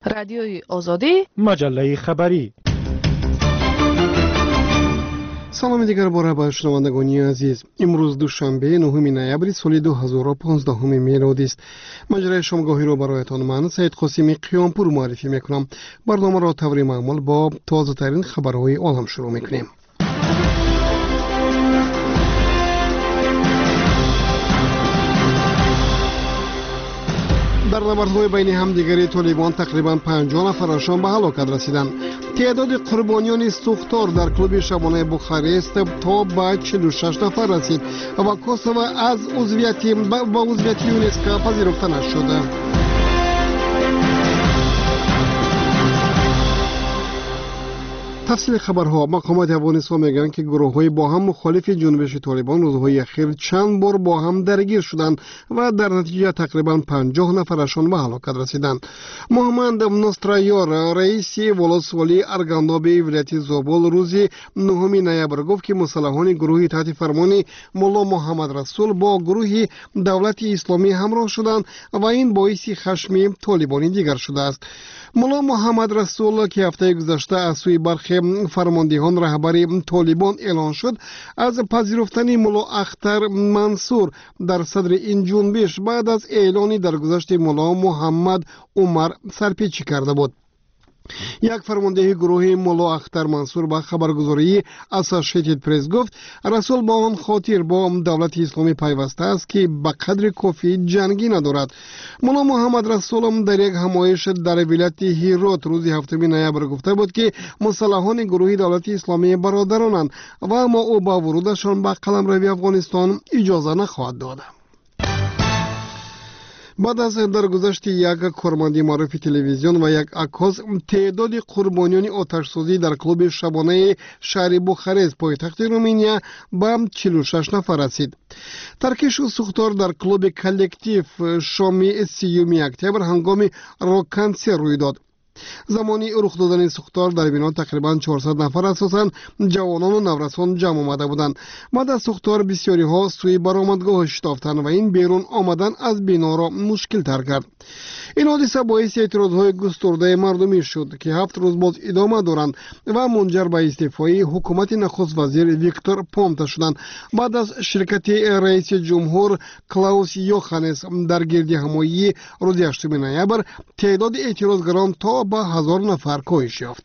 رادیوی آزادی، مجله خبری. سلام دیگر باره به شنوندگان عزیز. امروز دوشنبه 9 نوامبر سال 2015 میلادی است. مجره شامگاهی رو برایتان من سید قاسمی قیامپور معرفی میکنم. برنامه را طوری معمول با تازه ترین خبرهای عالم شروع میکنیم. در نبردهای بین همدیگری طالبان تقریبا 50 نفرشان به هلاکت رسیدند. تعداد قربانیان سوختار در کلوب شبانه بخارست تا به 46 نفر رسید و کوسوو از عضویت یونسکو پذیرفته نشد. تفصیل خبرها. مقامات افغانستان میگن که گروه‌های با هم مخالف جنبش طالبان روزهای اخیر چند بار با هم درگیر شدند و در نتیجه تقریبا 50 نفرشان به هلاکت رسیدند. محمد نصرایار رئیس ولسوالی ارگانداب ولایت زابل روز 9 نوامبر گفت که مسلحان گروهی تحت فرمان مولا محمد رسول با گروه دولت اسلامی همراه شدند و این باعث خشم طالبان دیگر شده است. مولا محمد رسول که هفته گذشته از سوی برخی فرماندهان رهبری طالبان اعلان شد از پذیرفتن مولا اختر منصور در صدر این جنبش بعد از اعلانی در گذشت مولا محمد عمر سرپیچی کرده بود. یک فرمانده گروه مولا اختر منصور با خبرگزاری اسوسییتد پرس گفت رسول با آن خاطر با دولت اسلامی پیوسته است که به قدر کافی جنگی ندارد. مولا محمد رسول در یک همایش در ولایت هیرات روز 7 نوامبر گفته بود که مسلحان گروه دولت اسلامی برادرانند و اما او با ورودشان به قلمرو افغانستان اجازه نخواهد داد. بعد از درگذشت یک کارمند معروف تلویزیون و یک عکاس، تعداد قربانیان آتش‌سوزی در کلوب شبانه شهر بخارست پایتخت رومانیا به 46 نفر رسید. ترکش و سوختار در کلوب کلکتیو شام 30 اکتبر هنگام راکنسر روی داد. زمانی رخ دادن سوختار در بنا تقریبا 400 نفر اساساً جوانان و نورسان جمع آمده بودند. بعد از سوختار بسیاری ها سوی برآمدگاه شتافتند و این بیرون آمدن از بنا را مشکل تر کرد. این حادثه باعث اعتراضهای گسترده مردمی شد که 7 روز باز ادامه دارند و منجر به استعفای حکومت نخست وزیر ویکتور پونتا شدند. بعد از شرکت رئیس جمهور کلاوس یوخانس در گردی همایی روز 8 نوامبر تعداد اعتراضگران تا به 1000 نفر کاهش یافت.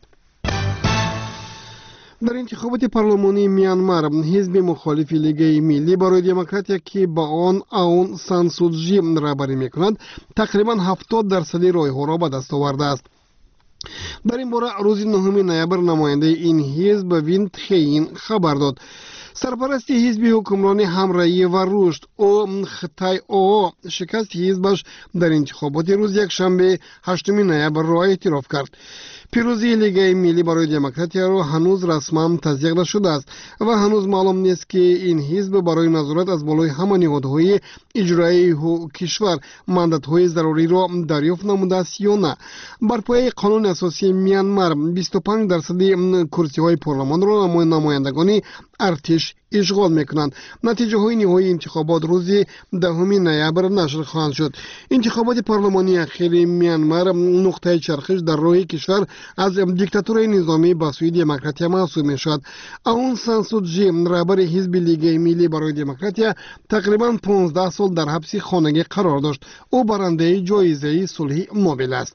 در انتخابات پارلمانی میانمار حزب مخالف لیگ ملی برای دموکراسی که با آن اون سان سو چی رهبری میکند تقریبا 70% رای‌ها را به دست آورده است. در این باره روز 9 نوامبر نماینده این حزب وین تخین خبر داد. سرپرست حزب حکمرانی همراهی و رشد او خطای او شکست حزبش در انتخابات روز یکشنبه 8 نوامبر را اعتراف کرد. پیروزی لیگ ملی برای دموکراسی را هنوز رسما تصدیق نشده است و هنوز معلوم نیست که این حزب برای نظارت از بالای همه نهادهای اجرایی کشور ماندات‌های ضروری را دریافت نموده است یا نه. بر پایه قانون اساسی میانمار 25% کرسی‌های پارلمان را نمایندگان ارتش اشغال میکنند. نتیجه های نهایی انتخابات روز 10 نوامبر نشر خواهند شد. انتخابات پارلمانی اخیر میانمار نقطه چرخش در راه کشور از دیکتاتوری نظامی به سوی دموکراسی محسوب میشود. اون سان سو چی رهبر حزب لیگ ملی برای دموکراسی تقریبا 15 سال در حبس خانگی قرار داشت. او برنده جایزه صلح نوبل است.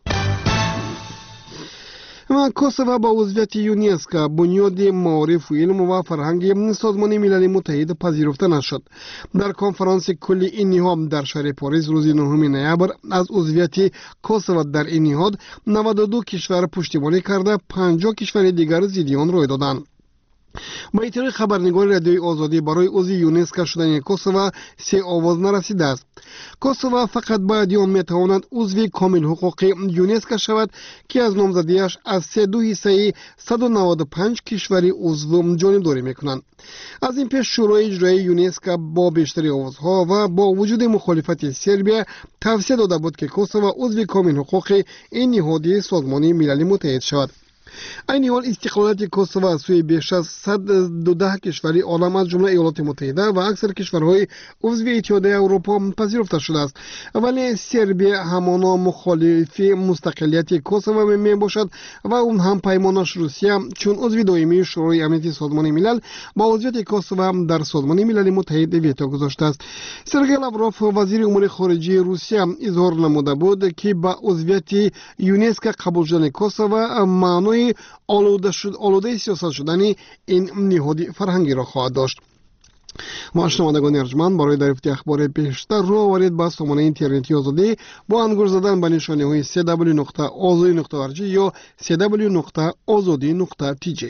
کوسوو با عضویت یونسکو بنیاد معارف و علم و فرهنگ سازمان ملل متحد پذیرفته نشد. در کنفرانس کلی این نهاد در شهر پاریس روز 9 نوامبر از عضویت کوسوو در این نهاد 92 کشور پشتیبانی کرده، 50 کشور دیگر ضد آن روی دادند. با اطلاع خبرنگار رادیوی آزادی برای عضو یونسکو شدن کوسوو 3 آواز نرسیده است. کوسوو فقط بعد آن میتواند عضو کامل حقوق یونسکو شود که از نامزدیش از 3.2 195 کشوری عضو جانبداری میکنند. از این پیش شورای اجرایی یونسکو با بیشتری آوازها و با وجود مخالفت سربیا توصیه داده بود که کوسوو عضو کامل حقوق این نهاد سازمان ملل متحد شود. این حال استقلالیت کوسوو از سوی بیش از 112 کشوری عالم از جمله ایالات متحده و اکثر کشورهای عضو اتحادیه اروپا پذیرفته شده است، ولی سربیا همانا مخالف مستقلیت کوسوو می باشد و اون هم پیمانش روسیه چون عضو دائمی شورای امنیت سازمان ملل با عضویت کوسوو در سازمان ملل متحد ویتو گذاشته است. سرگئی لاوروف وزیر امور خارجه روسیه اظهار نموده بود که با عضویت یونسکو قبول شدن کوسوو معنای آلوده سیاست شدن این نهاد فرهنگی را خواهد داشت. ما شنوندگان ارجمند برای دریافت اخبار بیشتر رو آورید با سامانه اینترنتی آزادی با انگور زدن به نشانه های www.azadi.org یا www.azadi.tj.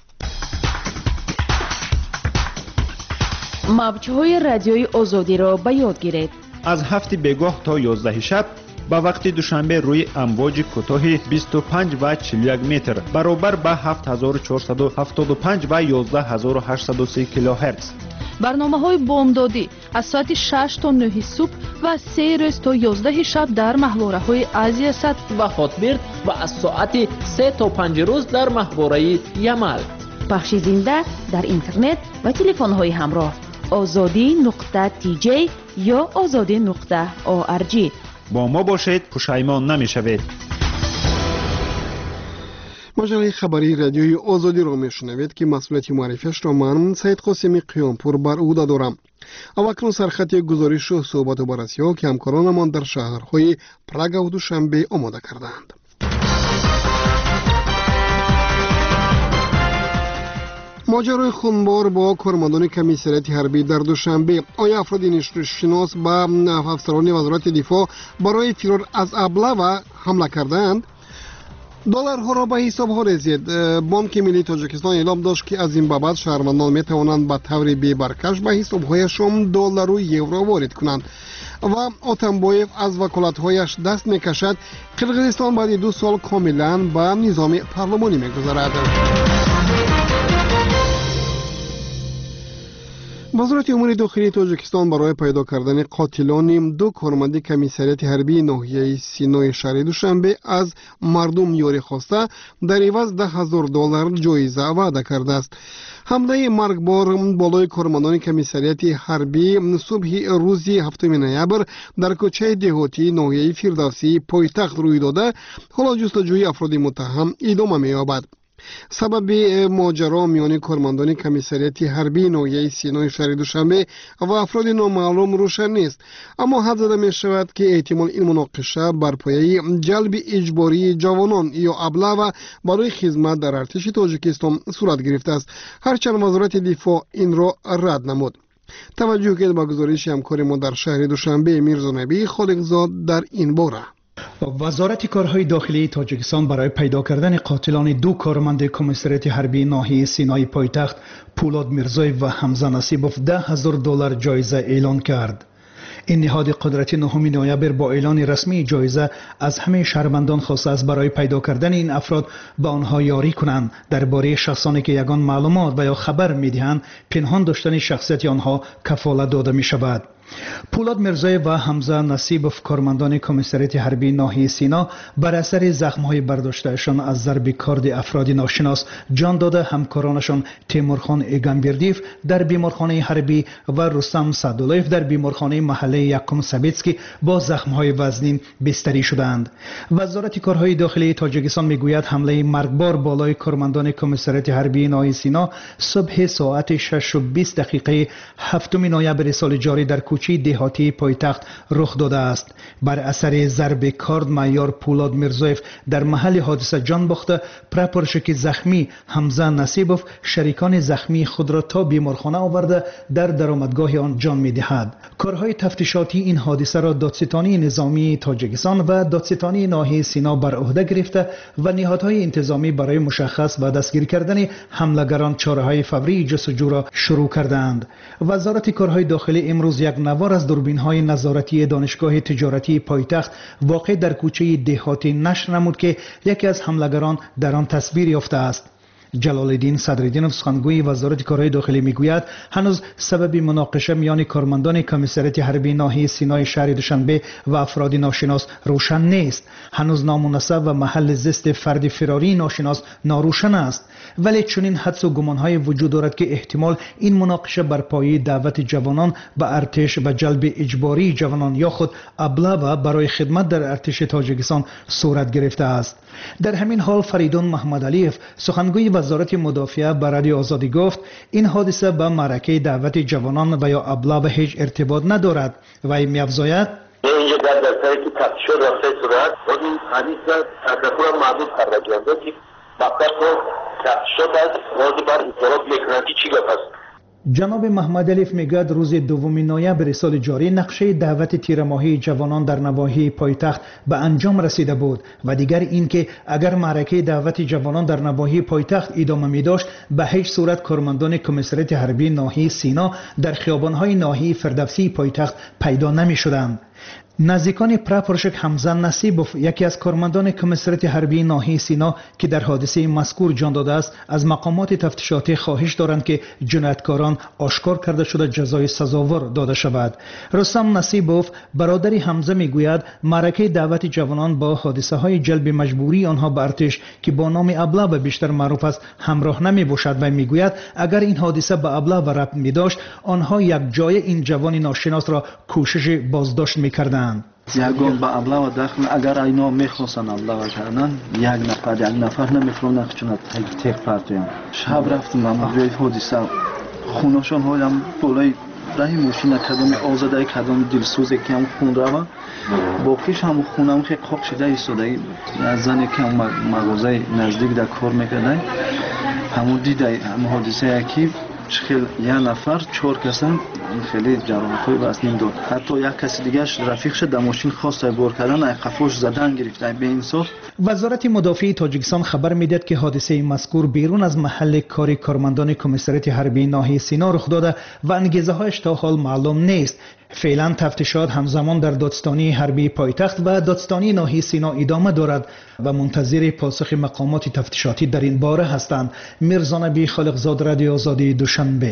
موج‌های رادیوی آزادی را به یاد گیرید. از 7 بگاه تا 11 شب با وقت دوشنبه روی امواج کوتاه 25 و 41 متر برابر با 7475 و 11803 کیلوهرتز. برنامه‌های بامدادی از ساعت 6 تا 9 صبح و 3 روز تا 11 شب در محوره‌های آسیا سد و خاطبرد و از ساعت 3 تا 5 روز در محوره یمل. پخش زنده در اینترنت و تلفن‌های همراه azadi.tj یا azadi.org. با ما باشید، پشیمان نمی‌شوید. مجله خبری رادیوی آزادی را میشنوید که مسئولیت معرفیش را من سید قاسمی قیامپور بر عهده دارم. اکنون سرخط گزارش و صحبت و بررسی ها که همکارانمان در شهرهای پراگ و دوشنبه آماده کردند. ماجرای خونبار با کارمندان کمیسریت حربی در دوشنبه. آیا افراد شناس با افسران وزارت دفاع برای فرار از ابله حمله کردند؟ دلارها را به حساب ها رسید. بانک ملی تاجیکستان اعلام داشت که از این بابت شهروندان می توانند به طور بی برکش به حساب هایشان دلار و یورو وارد کنند. و آتمبایف از وکالت هایش دست می کشد. قرقیزستان بعد 2 سال کاملا به نظام پارلمانی می گذارد. وزارت امور داخلی تاجیکستان برای پیدا کردن قاتلان 2 کارمند کمیسریت حربی ناحیه سینای شهر دوشنبه از مردم یاری خواسته در عوض $10,000 جایزه وعده کرده است. حمله مرگبار بالای کارمندان کمیسریت حربی صبح روز 7 نوامبر در کوچه دهاتی ناحیه فردوسی پایتخت روی داده. حالا جستجوی افراد متهم ادامه می‌یابد. سبب ماجرا میان کارمندان کمیسریت حربی ناحیه سینای شهر دوشنبه و افراد نامعلوم روشن نیست، اما حد زده می شود که احتمال این مناقشه بر پایه جلب اجباری جوانان یا ابله برای خدمت در ارتش تاجیکستان صورت گرفته است، هرچند وزارت دفاع این را رد نمود. توجه کنید به گزارش همکار ما در شهر دوشنبه میرزا نبی خالقزاد در این باره. وزارت کارهای داخلی تاجیکستان برای پیدا کردن قاتلان 2 کارمند کمیسریت حربی ناحیه سینای پایتخت پولاد میرزایف و حمزه نصیبوف $10,000 جایزه اعلان کرد. این نهاد قدرتی 9 نوامبر با اعلان رسمی جایزه از همه شهروندان خواسته است برای پیدا کردن این افراد به آنها یاری کنند درباره شخصانی که یگان معلومات و یا خبر می‌دهند پنهان داشتن شخصیت آنها کفالت داده می‌شود. پولاد میرزایف و حمزه نصیبوف کارمندان کمیسریت حربی ناحیه سینا بر اثر زخم‌های برداشتهشان از ضرب کارد افراد ناشناس جان داده همکارانشان تیمورخان ایگانبردیف در بیمارخانه حربی و رستم سعدالایف در بیمارخانه محله یکم سبیتسکی با زخم‌های وزنین بستری شدند. وزارت کارهای داخلی تاجیکستان میگوید حمله مرگبار بالای کارمندان کمیسریت حربی ناحیه سینا صبح ساعت 6:20 7 نوامبر سال جاری در کوچه دهاتی پایتخت رخ داده است. بر اثر ضرب کارد معیار پولاد میرزایف در محل حادثه جان باخته. پرپرشک زخمی حمزه نصیبوف شریکان زخمی خود را تا بیمارخانه آورده در درآمدگاه آن جان می‌دهد. کارهای تفتیشاتی این حادثه را دادستانی نظامی تاجیکستان و دادستانی ناحیه سینا بر عهده گرفته و نهادهای انتظامی برای مشخص و دستگیر کردن حملگران چاره‌های فوری جستجو را شروع کردند. وزارت کارهای داخلی امروز یک نوار از دوربین‌های نظارتی دانشگاه تجارتی پایتخت واقع در کوچه دهاتی نشر نمود که یکی از حملگران در آن تصویر یافته است. جلال‌الدین صدرالدینov سخنگوی وزارت کارهای داخلی میگوید هنوز سبب مناقشه میان کارمندان کمیسریت حربی ناحیه سینای شهر دوشنبه و افراد ناشناس روشن نیست. هنوز نام و نسب و محل زیست فرد فراری ناشناس ناروشن است، ولی چنین حدس و گمان‌های وجود دارد که احتمال این مناقشه بر پایه دعوت جوانان به ارتش و جلب اجباری جوانان یا خود ابله برای خدمت در ارتش تاجیکستان صورت گرفته است. در همین حال فریدون محمد علیف سخنگوی وزارت مدافعه به رادیو آزادی گفت این حادثه به معرکه دعوت جوانان و یا ابله به هیچ ارتباط ندارد و این می‌افزاید اینجا در درصدی که تفتیشات رفته صورت و این حدیث تذکر محدود قرار گرفته که مقصد تفتیشات از واضح بر اطلاعات الکترونیکی چی گفت است. جناب محمد علیف میگوید روز 2 نوامبر سال جاری نقشه دعوت تیر ماهی جوانان در نواحی پایتخت به انجام رسیده بود و دیگر اینکه اگر معرکه دعوت جوانان در نواحی پایتخت ادامه می داشت به هیچ صورت کارمندان کمیسریت حربی ناحیه سینا در خیابان‌های ناحیه فردوسی پایتخت پیدا نمی شدند. نزدیکان پراپورشک حمزه نصیبوف یکی از کارمندان کمیسریت حربی ناحیه سینا که در حادثه مذکور جان داده است از مقامات تفتیشاتی خواهش دارند که جنایتکاران آشکار کرده شده جزای سزاوار داده شود. رستم نصیبوف برادر حمزه میگوید معرکه دعوت جوانان با حادثه های جلب مجبوری آنها به ارتش که با نام ابله و بیشتر معروف است همراه نمی باشد و میگوید اگر این حادثه به ابله و ربط می داشت آنها یک جای این جوان ناشناس را کوشش بازداشت میکردند. یگان به ابله و داخل اگر اینا میخواستن ابله کردن یک نفر نمیتونه چون تک پرتیم شب رفتم من روی حادثه خوناشون هایم بالای راه ماشین کدام آزاده کدام دلسوز که هم خون روا باقیش هم خونم خیلی خوب شده ایستاده از زنی که مغازه نزدیک در کار میکرده همون دیده هم حادثه یکی خیلی یک نفر 4 کسان خیلی جراحت‌های وزنی داد. حتی یک کسی دیگه رفیقش در ماشین خواست بار کردن قفاش زدن گرفته به انصاف. وزارت مدافع تاجیکستان خبر میداد که حادثه مذکور بیرون از محل کار کارمندان کمیسریت حربی ناحیه سینا رخ داده و انگیزه‌هایش تا حال معلوم نیست. فعلا تفتیشات همزمان در دادستانی حربی پایتخت و دادستانی ناحیه سینا ادامه دارد و منتظر پاسخ مقامات تفتیشاتی در این باره هستند. میرزا نبی خالقزاد، رادیو آزادی، دوشنبه.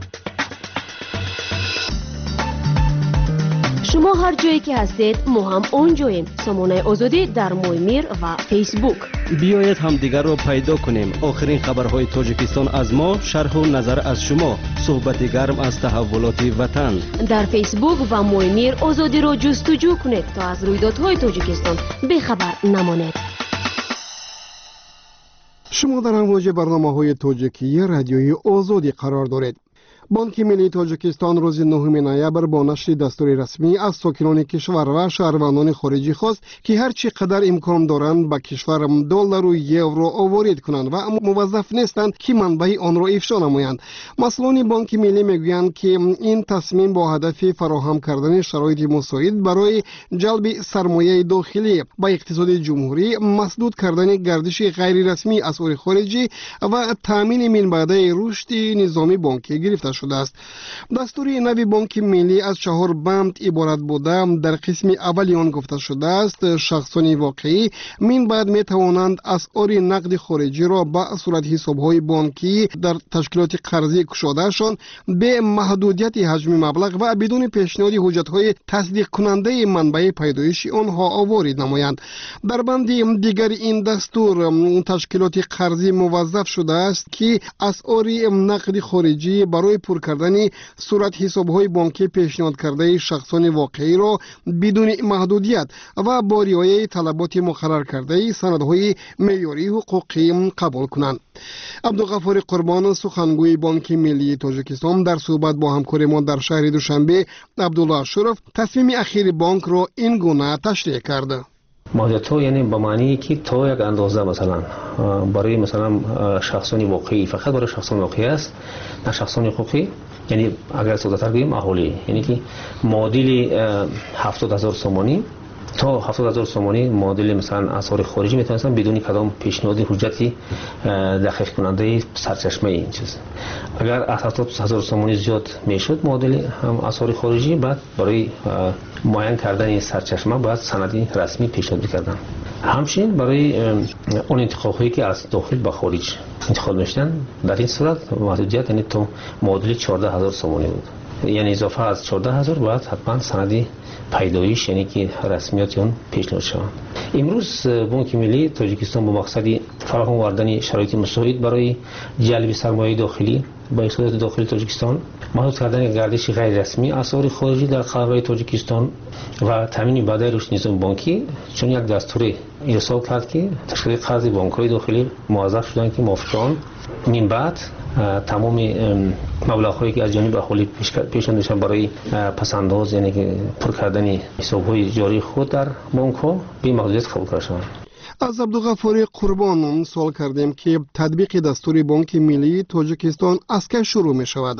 شما هر جایی که هستید ما هم اونجاییم. سامانه آزادی در مویمیر و فیسبوک. بیایید هم دیگر رو پیدا کنیم. آخرین خبرهای تاجیکستان از ما، شرح و نظر از شما، صحبت گرم از تحولات وطن. در فیسبوک و مویمیر آزادی رو جستجو کنید تا از رویدادهای تاجیکستان بیخبر نمانید. شما در امواج برنامه‌های تاجیکی رادیوی آزادی قرار دارید. بانک ملی تاجیکستان روز 9 نوامبر با نشر دستور رسمی از ساکنان کشور و شهروندان خارجی خواست که هر چی قدر امکان دارند به کشور دلار و یورو آورد کنند و موظف نیستند که منبع آن را افشا نمایند. مسئولان بانک ملی میگویند که این تصمیم با هدف فراهم کردن شرایط مساعد برای جلب سرمایه داخلی به اقتصاد جمهوری، مسدود کردن گردش غیر رسمی اسعار خارجی و تامین منبع رشد نظام بانکی گرفته شده است. دستور نوی بانک ملی از 4 بند عبارت بوده. در قسم اولی آن گفته شده است شخصان واقعی من بعد می توانند اسعار نقد خارجی را به صورت حساب‌های بانکی در تشکیلات قرضی کشادهشان به محدودیت حجم مبلغ و بدون پیشنهاد حجت‌های تصدیق کننده منبع پیدایش آنها آورد نمایند. در بند دیگر این دستور تشکیلات قرضی موظف شده است که اسعار نقد خارجی برای پر کردن صورت حساب‌های بانکی پیشنهاد کرده شخصان واقعی را بدون محدودیت و با رعایت طلبات مقرر کرده سندهای معیاری حقوقی قبول کنند. عبدالغفار قربان، سخنگوی بانک ملی تاجیکستان، در صحبت با همکار ما در شهر دوشنبه عبدالله شرف تصمیم اخیر بانک را این گونه تشریح کرده. محدودیت ها یعنی به معنی که تا یک اندازه مثلا برای مثلا شخصان واقعی، فقط برای شخصان واقعی است، نه شخصان حقوقی، یعنی اگر ساده‌تر بگیم اهالی، یعنی که معادل 70,000 سومانی تا 70000 سومانی معادل مثلا اسعار خارجی میتونستن بدون کدام پیشنهاد حجتی دقیق کننده سرچشمه این چیز. اگر 70000 سومانی زیاد میشد معادل هم اسعار خارجی، بعد برای معین کردن این سرچشمه باید سندی رسمی پیشنهاد کردن. همچنین برای اون انتخاب‌هایی که از داخل به خارج انتخاب میشدن، در این صورت محدودیت یعنی تو معادل 14000 سومانی بود، یعنی اضافه از 14000 باید حتما سندی پیدایش یعنی که رسمیات اون پیشنهاد شود. امروز بانک ملی تاجیکستان با مقصد فراهم آوردن شرایط مساعد برای جلب سرمایه داخلی با اقتصاد داخلی تاجیکستان، محدود کردن گردش غیر رسمی اسعار خارجی در قلمرو تاجیکستان و تامین وعده رشد نظام بانکی، چون یک دستور ارسال کرد که تشکیل قرض بانک‌های داخلی موظف شدن که موافقان من بعد تمام مبلغ‌هایی که از جانب اهالی پیشنهاد میشن برای پسنداز یعنی که پر کردن حساب‌های جاری خود در بانک‌ها به محدودیت قبول کرده شوند. از عبدالغفار قربان سوال کردیم که تطبیق دستور بانک ملی تاجیکستان از کی شروع می شود؟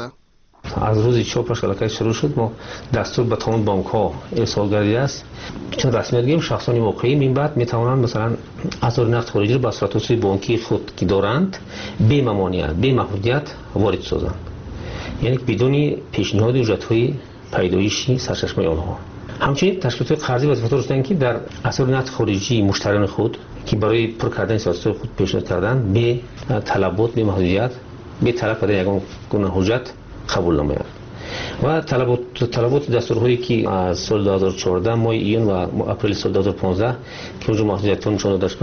از روز چاپش کلاکای شروع شد. ما دستور به تمام بانک‌ها ارسال گردیده است، چون رسمیت گیم شخصانی واقعی من بعد می توانند مثلا اسعار نقد خارجی را به صورت بانکی خود که دارند بی ممانعت بی محدودیت وارد سازند، یعنی بدون پیشنهاد اجرت‌های پیدایشی سرچشمه آنها. همچنین تشکیلات قرضی وظیفه داشتند که در اسعار نقد خارجی مشتریان خود که برای پر کردن سیاست خود پیشنهاد کردند به طلبات به محدودیت به طلب کردن یگان گونه حجت قبول نمایند و طلبات دستورهایی که از سال 2014 ماه ایون و اپریل سال 2015 که اونجا محدودیت‌ها نشان داشت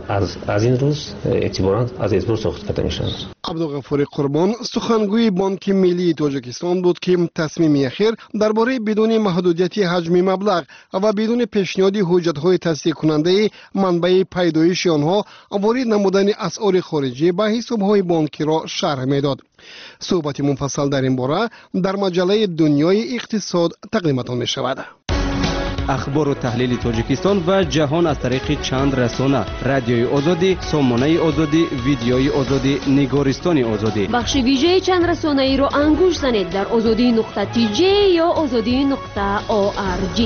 از این روز اعتباراً از اعتبار ساخت کرده میشن. عبدالغفار قربان سخنگوی بانک ملی تاجیکستان بود که تصمیم اخیر درباره بدون محدودیت حجم مبلغ و بدون پیشنهاد حجت‌های تصدیق کننده منبع پیدایش آنها وارد نمودن اسعار خارجی به حساب‌های بانکی را شرح میداد. صحبت مفصل در این باره در مجله دنیای اقتصاد تقدیمتان می شود. اخبار و تحلیل تاجیکستان و جهان از طریق چند رسانه: رادیوی آزادی، سامانه آزادی، ویدیوی آزادی، نگارستان آزادی. بخش ویژه چند رسانه ای را انگوش زنید در azadi.tj یا azadi.org.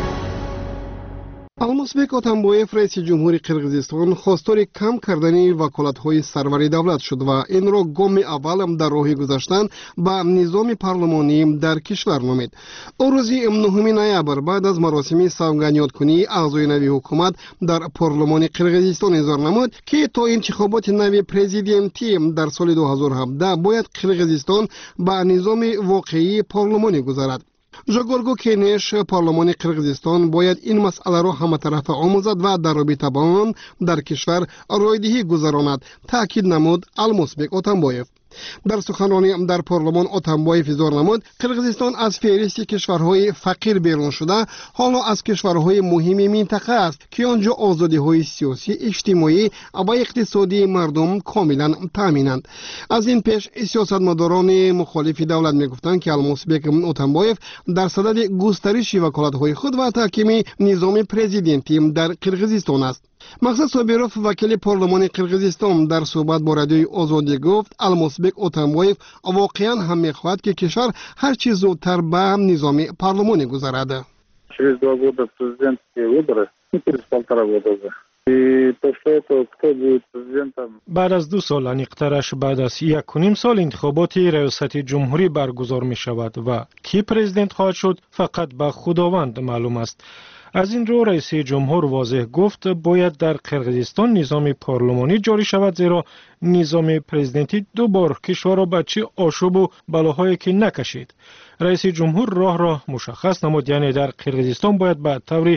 алмазбек Атамбоев раиси ҷумҳури Қирғизистон хостори кам кардани ваколатҳои сарвари давлат шуд ва инро гоми аввал дар роҳи гузаштан ба низоми парлумонӣ дар кишвар номид. ӯ рӯзи 9 ноябр баъд аз маросими савганёткунии аъзои нави ҳукумат дар парлумони Қирғизистон изҳор намуд ки то интихоботи нави президентӣ дар соли 2017 бояд Қирғизистон ба низоми воқеии парлумонӣ гузарад. Жогоргу Кенеш парлумони Қирғизистон бояд ин масъаларо ҳаматарафа омӯзад ва дар робита ба он дар кишвар роидиҳӣ гузаронад, таъкид намуд Алмазбек Атамбоев. дар суханронӣ дар парлумон Атамбоев изҳор намуд Қирғизистон аз феҳристи кишварҳои фақир берун шуда ҳоло аз кишварҳои муҳими минтақа аст ки он ҷо озодиҳои сиёсӣ, иҷтимоӣ ва иқтисодии мардум комилан таъминанд. аз ин пеш сиёсатмадорони мухолифи давлат мегуфтанд ки Алмазбек Атамбоев дар садади густариши ваколатҳои худ ва таҳкими низоми президентӣ дар Қирғизистон аст. мақсад Собиров вакили парлумони Қирғизистон дар суҳбат бо радиои Озодӣ гуфт Алмазбек Атамбоев воқеан ҳам мехоҳад ки кишвар ҳар чӣ зудтар ба низоми парлумонӣ гузарад. Через 2 года президентские выборы и через 1,5 года уже. И после этого кто будет президентом? بعد از 2 سال انیقترش بعد از 1.5 سال انتخابات ریاست جمهوری برگزار می شود و کی پرزیدنت خواهد شد فقط به خداوند معلوم است. از این رو رئیس جمهور واضح گفت باید در قرقیزستان نظام پارلمانی جاری شود، زیرا نظام پرزیدنتی 2 بار کشور را به چه آشوب و بلاهایی که نکشید. رئیس جمهور راه مشخص نمود، یعنی در قرقیزستان باید به طور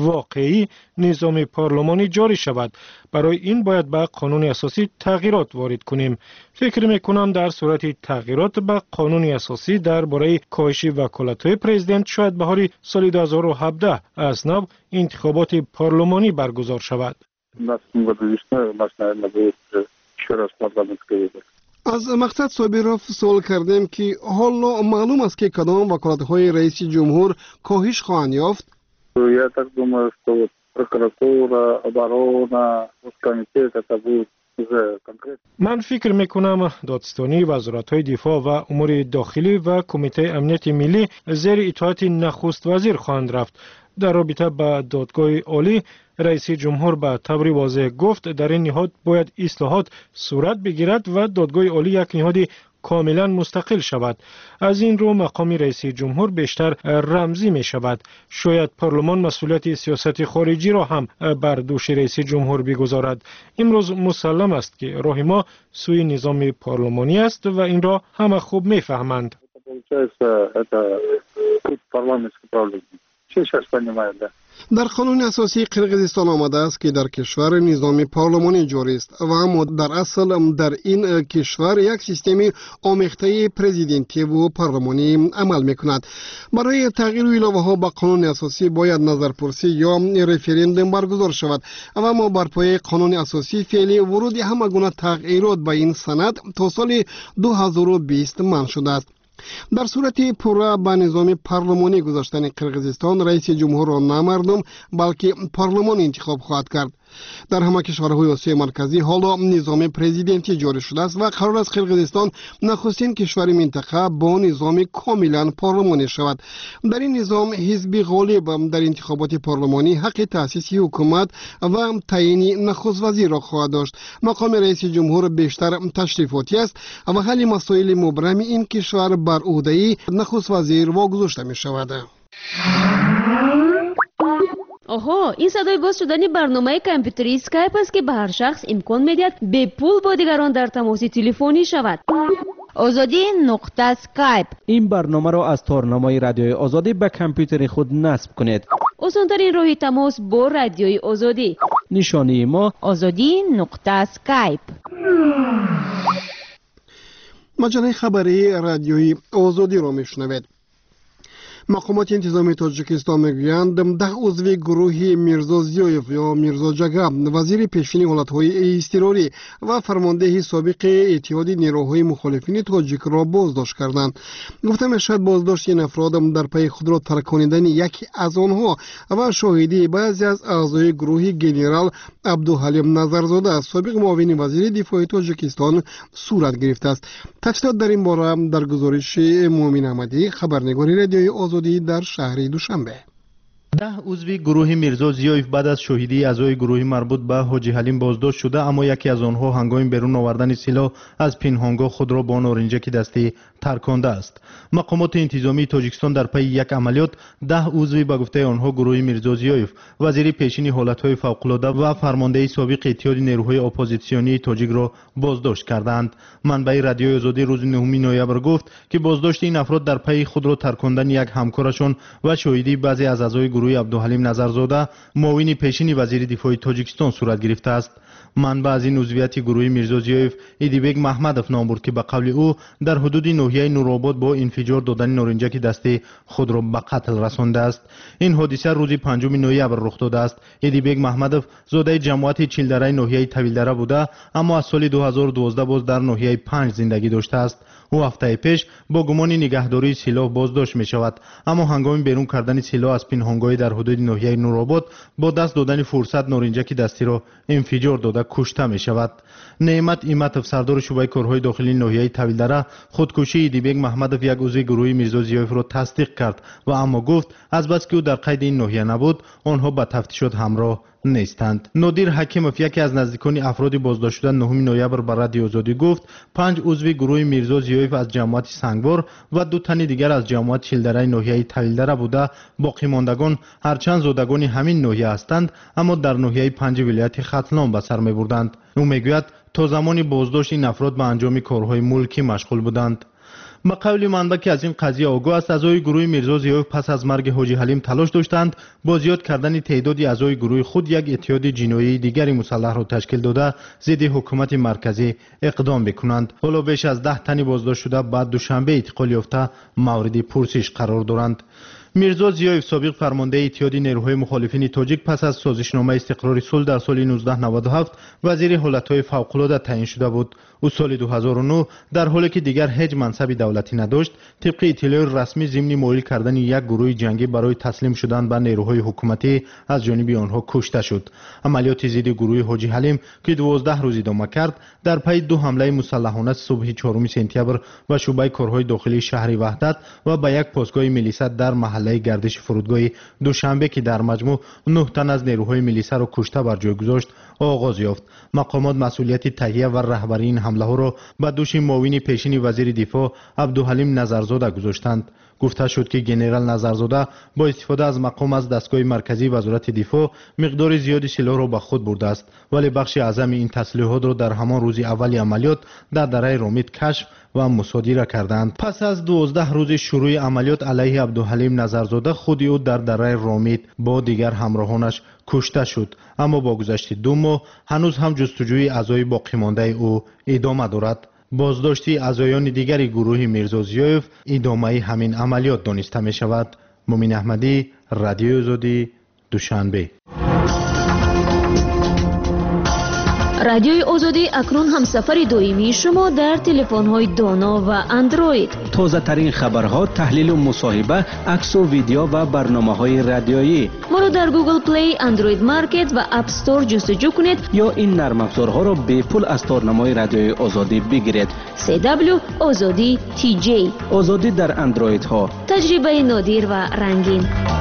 واقعی نظام پارلمانی جاری شود. برای این باید به قانون اساسی تغییرات وارد کنیم. فکر میکنم در صورت تغییرات به قانون اساسی درباره کاهش وکالت‌های پرزیدنت شاید بهار سال 2017 از نو انتخابات پارلمانی برگزار شود. از مقصد Собиров سوال کردیم که حالا معلوم است که کدام وکالت‌های رئیس جمهور کاهش خواهند یافت؟ Я так думаю, что прокуратура, оборона, комитет это будет من فکر میکنم دادستانی، وزارت‌های دفاع و امور داخلی و کمیته امنیت ملی زیر اطاعت نخست وزیر خواهند رفت. در رابطه با دادگاه عالی، رئیس جمهور به طور واضح گفت در این نهاد باید اصلاحات صورت بگیرد و دادگاه عالی یک نهاد کاملا مستقل شود. از این رو مقام رئیس جمهور بیشتر رمزی می شود. شاید پارلمان مسئولیت سیاست خارجی را هم بر دوش رئیس جمهور بگذارد. امروز مسلم است که راه ما سوی نظام پارلمانی است و این را همه خوب می فهمند. در قانون اساسی قرقیزستان آمده است که در کشور نظام پارلمانی جاری است و اما در اصل در این کشور یک سیستم آمیخته پرزیدنتی و پارلمانی عمل میکند. برای تغییر علاوه ها به قانون اساسی باید نظرپرسی یا رفراندوم برگزار شود و اما بر پایه قانون اساسی فعلی ورود همه گونه تغییرات به این سند تا سال 2020 منع شده است. در صورت پورا به نظام پارلمانی گذاشتن قرقیزستان، رئیس جمهور را نه مردم بلکه پارلمان انتخاب خواهد کرد. در همه کشورهای آسیای مرکزی حالا نظام پرزیدنتی جاری شده است و قرار است قرقیزستان نخستین کشور منطقه با نظام کاملا پارلمانی شود. در این نظام حزب غالب در انتخابات پارلمانی حق تأسیس حکومت و تعیین نخست وزیر را خواهد داشت. مقام رئیس جمهور بیشتر تشریفاتی است و حل مسائل مبرم این کشور بر عهده نخست وزیر واگذاشته می شود. آها، این صدای باز شدن برنامه کامپیوتری اسکایپ است که به هر شخص امکان میدهد به پول با دیگران در تماس تلفنی شود. آزادی نقطه اسکایپ. این برنامه را از تارنمای رادیوی آزادی به کامپیوتر خود نصب کنید. آسان‌ترین راه تماس با رادیوی آزادی. نشانی ما آزادی نقطه اسکایپ. مجله خبری رادیوی آزادی را میشنوید. مقامات انتظامی تاجیکستان میگویند 10 عضو گروه میرزا زیایف یا میرزا جگا، وزیر پیشین حالتهای اضطراری و فرمانده سابق اتحاد نیروهای مخالفین تاجیک را بازداشت کردند. گفته میشد بازداشت این افراد در پی خود را ترکاندن یکی از آنها و شاهدی بعضی از اعضای گروه گنرال عبدالحلیم نظرزاده سابق معاون وزیر دفاع تاجیکستان صورت گرفته است. تفصیلات در این باره در گزارش مومن احمدی، خبرنگار رادیوی آزادی در شهر دوشنبه. 10 عضو گروه میرزا زیایف بعد از شهیدی اعضای گروه مربوط به حاجی حلیم بازداشت شده، اما یکی از آنها هنگام بیرون آوردن سلاح از پنهانگاه خود را با نارنجک دستی ترکانده است. مقامات انتظامی تاجیکستان در پی یک عملیات 10 عضو به گفته آنها گروه میرزا زیایف، وزیر پیشین حالتهای فوق‌العاده و فرمانده سابق اتحاد نیروهای اپوزیسیونی تاجیک را بازداشت کردند. منبع رادیوی آزادی روز 9 نوامبر گفت که بازداشت این افراد در پی خود را ترکاندن یک همکارشان و شهیدی بعضی از اعضای گروه عبدالحلیم نظرزاده معاون پیشین وزیر دفاع تاجیکستان صورت گرفته است. منبع از این عضویت گروه میرزا زیایف ایدیبگ محمدов نام برد که به قول او در حدود ناحیه نورآباد با انفجار دادن نارنجک دستی خود را به قتل رسانده است. این حادثه روز 5 نوامبر رخ داده است. ایدیبگ محمدов زاده جماعت چیلدره ناحیه طویلدره بوده، اما از سال 2012 باز در ناحیه 5 زندگی داشته است. او هفته پیش با گمان نگهداری سلاح بازداشت می شود، اما هنگام بیرون کردن سلاح از پنهانگاه در حدود ناحیه نورآباد با دست دادن فرصت نارنجک دستی را انفجار داده کشته می شود. نعمت ایمتов سردار شعبه کارهای داخلی ناحیه طویلدره خودکشی ایدیبگ محمدов یک عضو گروه میرزا زیایف را تصدیق کرد و اما گفت از بس که او در قید این ناحیه نبود آنها به تفتیشات همراه نیستند. نادر حکیمov یکی از نزدیکان افراد بازداشت شده 9 نوامبر به رادیو آزادی گفت 5 عضو گروه میرزا زیایف از جماعت سنگبار و 2 تن دیگر از جماعت چیلدره ناحیه طویلدره بوده. باقی ماندگان هرچند زادگان همین ناحیه هستند اما در ناحیه 5 ولایت ختلان به سر میبردند. او میگوید تا زمان بازداشت این افراد به انجام کارهای ملکی مشغول بودند. به قول منبع که از این قضیه آگاه است، اعضای گروه میرزا زیایف پس از مرگ حاجی حلیم تلاش داشتند با زیاد کردن تعداد اعضای گروه خود یک اتحاد جنایی دیگری مسلح را تشکیل داده ضد حکومت مرکزی اقدام بکنند. حالا بیش از 10 تن بازداشت شده بعد دوشنبه اعتقال یافته مورد پرسش قرار دارند. میرزا زیایف سابق فرمانده اتحاد نیروهای مخالفین تاجیک پس از سازشنامه استقرار صلح در سال 1997 وزیر حالتهای فوق‌العاده تعیین شده بود. او سال 2009 در حالی که دیگر هیچ منصب دولتی نداشت، طبق اطلاع رسمی ضمن مایل کردن یک گروه جنگی برای تسلیم شدن به نیروهای حکومتی از جانب آنها کشته شد. عملیات ضد گروه حاجی حلیم که 12 روز ادامه کرد، در پی دو حمله مسلحانه صبح 4 سپتامبر و شعبه کارهای داخلی شهر وحدت و به یک پاسگاه میلیسا در محله گردش فرودگاه دوشنبه که در مجموع 9 تن از نیروهای میلیسا را کشته بر جای گذاشت آغاز یافت. مقامات مسئولیت تهیه و رهبری این حمله ها را به دوش معاون پیشین وزیر دفاع عبدالحلیم نظرزاده گذاشتند. گفته شد که ژنرال نظرزاده با استفاده از مقام از دستگاه مرکزی وزارت دفاع مقدار زیادی سلاح را به خود برده است، ولی بخش اعظم این تسلیحات را در همان روز اول عملیات در دره رامید کشف و مصادره کردند. پس از 12 روز شروع عملیات علیه عبدالحلیم نظرزاده، خود او در دره رامید با دیگر همراهانش کشته شد، اما با گذشت 2 ماه هنوز هم جستجوی اعضای باقی مانده او ادامه دارد. بازداشتی اعضایان دیگر گروه میرزا ضیاء ادامه همین عملیات دانسته می شود. مومن احمدی، رادیو آزادی، دوشنبه. رادیوی آزادی اکنون همسفر دائمی شما در تلفن‌های دانا و اندروید. تازه ترین خبرها، تحلیل و مصاحبه، عکس و ویدیو و برنامه‌های رادیویی. ما را در گوگل پلی، اندروید مارکت و اپ استور جستجو کنید یا این نرم افزارها را به پول از تارنمای رادیوی آزادی بگیرید. CW آزادی TJ. آزادی در اندروید ها. تجربه نادر و رنگین.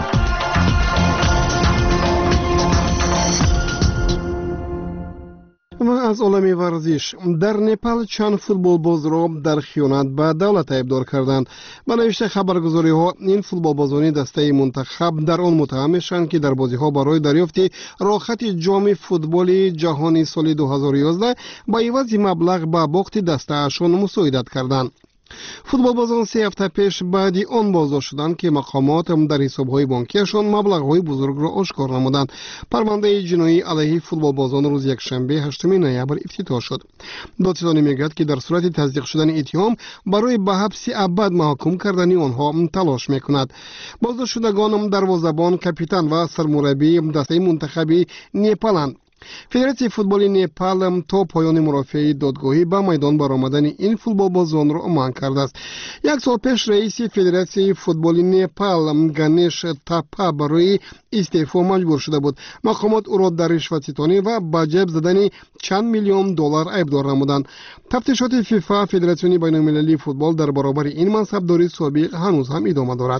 از عالم ورزش در نپال چند فوتبال باز را در خیانت به دولت ابدار کردند. به نوشته خبرگزاری ها، این فوتبال بازان دسته منتخب در آن متهم میشند که در بازی ها برای دریافت راحت جام فوتبال جهانی سال 2011 با عوض مبلغ به باخت دسته اشان مساعدت کردند. فوتبال بازان 3 هفته پیش بعدی آن بازداشت شدند که مقامات در حساب‌های بانکیشان مبلغ‌های بزرگ را آشکار نمودند. پرونده جنایی علیه فوتبال بازان روز یکشنبه 8 نوامبر افتتاح شد. دادستانی میگوید که در صورت تصدیق شدن اتهام برای به حبس ابد محکوم کردن آنها تلاش میکند. بازداشت شدگان دروازه‌بان، کاپیتان و سرمربی دسته منتخبی نپالند. فدراسیون فوتبال نپال تا پایان مرافعه دادگاهی به میدان برآمدن این فوتبال بازان را منع کرده است. 1 سال پیش رئیس فدراسیون فوتبال نپال گنش تاپا برای استعفا مجبور شده بود. مقامات او را در رشوه‌ستانی و به جیب زدن چند میلیون دلار ابدار نمودند. تفتیشات فیفا فدراسیون بین‌المللی فوتبال در برابر این منصبداری سابق هنوز هم ادامه دارد.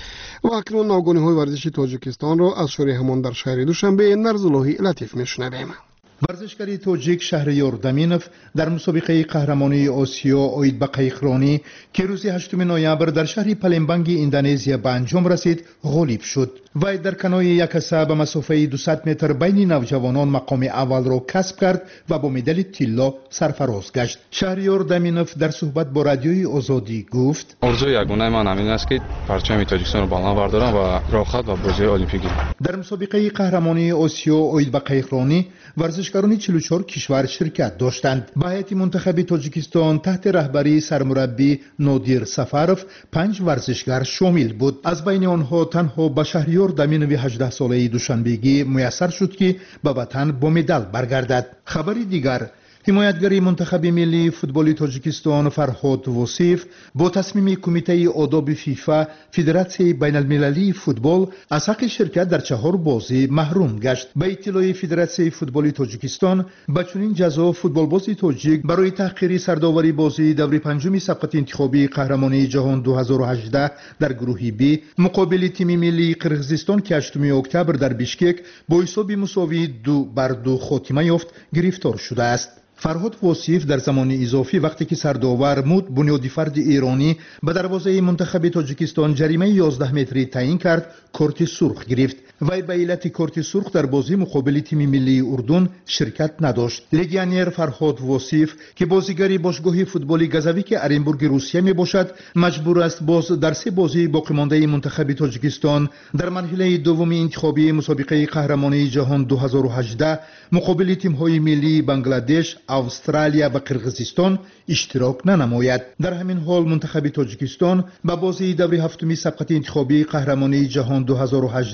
و اکنون ناگهانی ورزشی تاجیکستان را از شوری همان در شهر دوشنبه نرزاللهی لطیف میشنویم. ورزشکاری تاجیک شهریار دامینوف در مسابقه قهرمانی آسیا اوید به قایقرانی که روز 8 نوامبر در شهر پالمبانگ اندونزیا به انجام رسید غالب شد. وی در کنایه یک اسب به مسافه 200 متر بین نوجوانان مقام اول را کسب کرد و با مدال طلا سرفراز گشت. شهریار دامینوف در صحبت با رادیوی آزادی گفت: آرزوی یگانه من همین است که پرچم تاجیکستان را بالا بردارم و راحت و بازی المپیکی. در مسابقه قهرمانی آسیا اوید به قایقرانی ورزشکاران 44 کشور شرکت داشتند. به هیئت منتخب تاجیکستان تحت رهبری سرمربی نادر سفروف 5 ورزشکار شامل بود. از بین آنها تنها به شهریار دامینوف 18 ساله دوشنبگی میسر شد که به وطن با مدال برگردد. خبری دیگر، حمایتگری منتخب ملی فوتبال تاجیکستان فرهاد وصیف با تصمیم کمیته آداب فیفا فدراسیون بین المللی فوتبال از حق شرکت در 4 بازی محروم گشت. به اطلاع فدراسیون فوتبال تاجیکستان با چنین جزا فوتبال بازی تاجیک برای تحقیر سرداوری بازی دور 5 سبقت انتخابی قهرمانی جهان 2018 در گروه بی مقابل تیم ملی قرقیزستان که 8 اکتبر در بیشکک با حساب مساوی 2-2 خاتمه یافت گرفتار شده است. فرهاد وصیف در زمان اضافی وقتی که سرداور مود بنیادی فرد ایرانی به دروازه منتخب تاجیکستان جریمه 11 متری تعیین کرد، کارت سرخ گرفت. وی به علت کارت سرخ در بازی مقابل تیم ملی اردن شرکت نداشت. لگیونر فرهاد وصیف که بازیگری باشگاه فوتبالی گزاویک ارنبورگ روسیه می باشد، مجبور است باز در 3 بازی باقی مانده منتخب تاجیکستان در مرحله دوم انتخابی مسابقه قهرمانی جهان 2018 مقابل تیم‌های ملی بنگلادش، استرالیا و قرقیزستان اشتراک ننماید. در همین حال منتخب تاجیکستان با بازی دور 7 سبقت انتخابی قهرمانی جهان 2018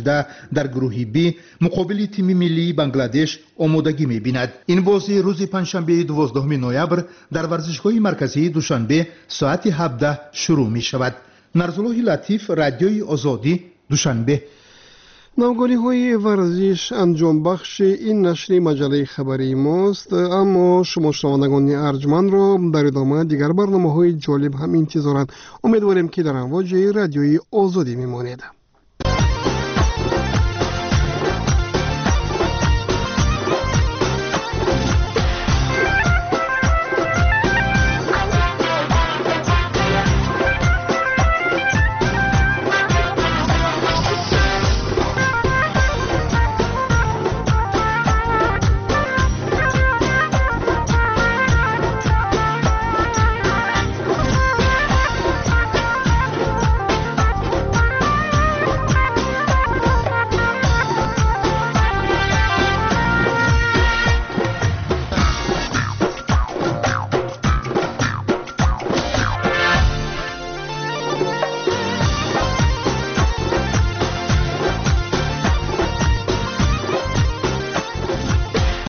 در گروه بی مقابل تیم ملی بنگلادش آمادگی می‌بیند. این بازی روز پنجشنبه 12 نوامبر در ورزشگاه مرکزی دوشنبه ساعت 17 شروع می‌شود. نرزالله لطیف، رادیوی آزادی، دوشنبه. نامگاری‌های ورزش انجام بخش این نشر مجله خبری ماست، اما شما شنوندگان ارجمند را در ادامه دیگر برنامه‌های جالب هم انتظارند. امیدواریم که در امواج رادیوی آزادی میمانید.